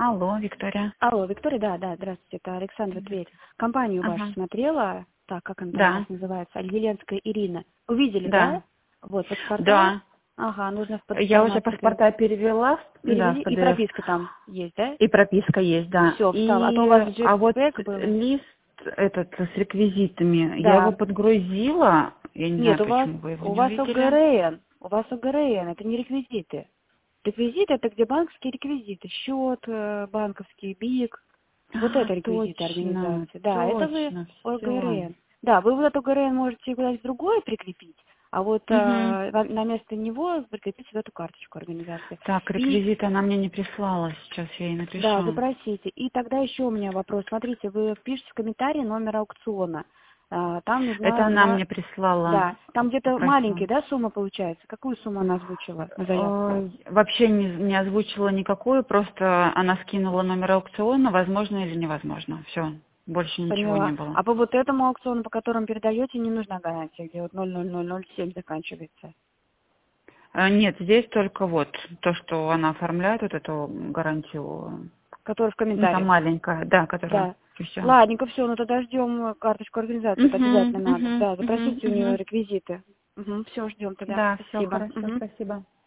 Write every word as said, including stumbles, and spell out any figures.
Алло, Виктория. Алло, Виктория, да, да, здравствуйте, это Александра Тверь. Компанию вашу Ага. смотрела, так, как она там у Да, вас называется, Альеленская Ирина. Увидели, да? да, Вот, паспорта. да. Ага, нужно в Я уже информацию пере- паспорта перевела, в- да, перевели, в и пи ди эф. прописка там есть, да? И прописка есть, да. Все, встала. А то у И, вас а вот джетпэк был. лист этот с реквизитами, я его Да. подгрузила. Я не Нет, знаю, у вас, почему вы его у не вас увидели. ОГРН. У вас ОГРН, это не реквизиты. Реквизиты это где банковские реквизиты. Счет э, банковский, БИК. Вот А, это реквизиты точно, организации. Да, это вы точно, все. ОГРН. Да, вы вот этот ОГРН можете куда-нибудь другое прикрепить, а вот Угу. э, вам на место него прикрепить вот эту карточку организации. Так, И реквизиты она мне не прислала, сейчас я ей да, напишу. запросите. И тогда еще у меня вопрос. Смотрите, вы пишете в комментарии номер аукциона. А, Там нужна Это она два... мне прислала, Да, там где-то попросила. маленькие, да, сумма получается? Какую сумму она озвучила на заявку? Ой, вообще не, не озвучила никакую, просто она скинула номер аукциона, возможно или невозможно. Все, больше ничего не Поняла. было. А по вот этому аукциону, по которому передаете, не нужна гарантия, где вот ноль ноль ноль ноль семь заканчивается? А, Нет, здесь только вот то, что она оформляет, вот эту гарантию, Который в ну там комментариях. маленькая, да, которая, Да. и все. Ладненько, все, ну тогда ждем карточку организации, это Угу, обязательно надо. угу, Да, угу, запросите у нее угу. реквизиты. Угу, все, ждем тогда. Да, все Спасибо. хорошо, Мгм. спасибо.